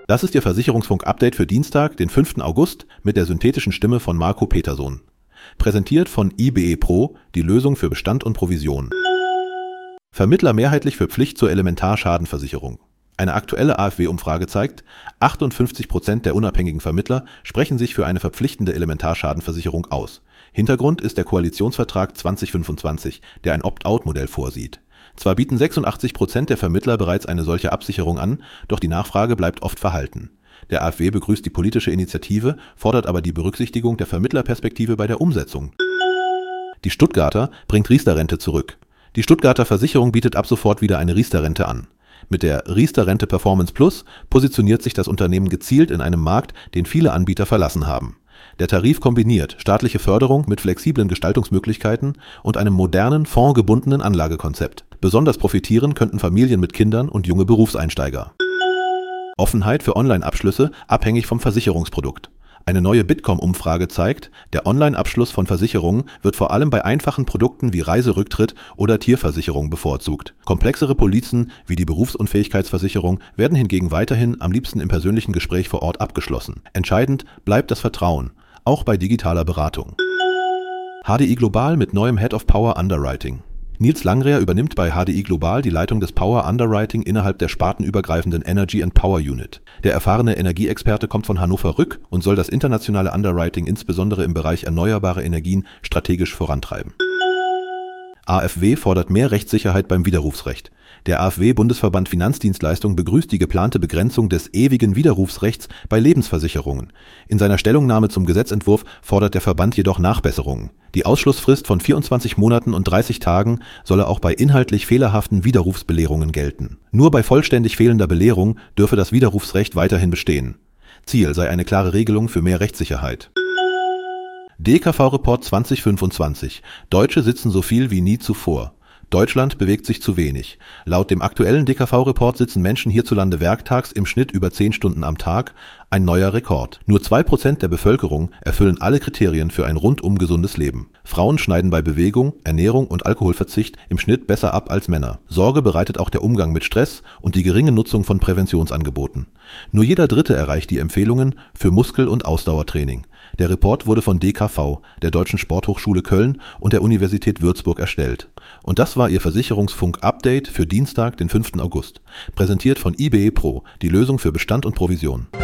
Das ist Ihr Versicherungsfunk-Update für Dienstag, den 5. August mit der synthetischen Stimme von Marco Petersohn. Präsentiert von IBE Pro, die Lösung für Bestand und Provision. Vermittler mehrheitlich für Pflicht zur Elementarschadenversicherung. Eine aktuelle AfW-Umfrage zeigt, 58% der unabhängigen Vermittler sprechen sich für eine verpflichtende Elementarschadenversicherung aus. Hintergrund ist der Koalitionsvertrag 2025, der ein Opt-out-Modell vorsieht. Zwar bieten 86% der Vermittler bereits eine solche Absicherung an, doch die Nachfrage bleibt oft verhalten. Der AfW begrüßt die politische Initiative, fordert aber die Berücksichtigung der Vermittlerperspektive bei der Umsetzung. Die Stuttgarter bringt Riester-Rente zurück. Die Stuttgarter Versicherung bietet ab sofort wieder eine Riester-Rente an. Mit der Riester-Rente Performance Plus positioniert sich das Unternehmen gezielt in einem Markt, den viele Anbieter verlassen haben. Der Tarif kombiniert staatliche Förderung mit flexiblen Gestaltungsmöglichkeiten und einem modernen, fondgebundenen Anlagekonzept. Besonders profitieren könnten Familien mit Kindern und junge Berufseinsteiger. Offenheit für Online-Abschlüsse abhängig vom Versicherungsprodukt. Eine neue Bitkom-Umfrage zeigt, der Online-Abschluss von Versicherungen wird vor allem bei einfachen Produkten wie Reiserücktritt oder Tierversicherung bevorzugt. Komplexere Polizen wie die Berufsunfähigkeitsversicherung werden hingegen weiterhin am liebsten im persönlichen Gespräch vor Ort abgeschlossen. Entscheidend bleibt das Vertrauen, auch bei digitaler Beratung. HDI Global mit neuem Head of Power Underwriting. Nils Langrehr übernimmt bei HDI Global die Leitung des Power Underwriting innerhalb der spartenübergreifenden Energy and Power Unit. Der erfahrene Energieexperte kommt von Hannover Rück und soll das internationale Underwriting insbesondere im Bereich erneuerbare Energien strategisch vorantreiben. AfW fordert mehr Rechtssicherheit beim Widerrufsrecht. Der AfW-Bundesverband Finanzdienstleistung begrüßt die geplante Begrenzung des ewigen Widerrufsrechts bei Lebensversicherungen. In seiner Stellungnahme zum Gesetzentwurf fordert der Verband jedoch Nachbesserungen. Die Ausschlussfrist von 24 Monaten und 30 Tagen solle auch bei inhaltlich fehlerhaften Widerrufsbelehrungen gelten. Nur bei vollständig fehlender Belehrung dürfe das Widerrufsrecht weiterhin bestehen. Ziel sei eine klare Regelung für mehr Rechtssicherheit. DKV-Report 2025. Deutsche sitzen so viel wie nie zuvor. Deutschland bewegt sich zu wenig. Laut dem aktuellen DKV-Report sitzen Menschen hierzulande werktags im Schnitt über 10 Stunden am Tag, ein neuer Rekord. Nur 2% der Bevölkerung erfüllen alle Kriterien für ein rundum gesundes Leben. Frauen schneiden bei Bewegung, Ernährung und Alkoholverzicht im Schnitt besser ab als Männer. Sorge bereitet auch der Umgang mit Stress und die geringe Nutzung von Präventionsangeboten. Nur jeder Dritte erreicht die Empfehlungen für Muskel- und Ausdauertraining. Der Report wurde von DKV, der Deutschen Sporthochschule Köln und der Universität Würzburg erstellt. Und das war Ihr Versicherungsfunk-Update für Dienstag, den 5. August. Präsentiert von IBE Pro, die Lösung für Bestand und Provision.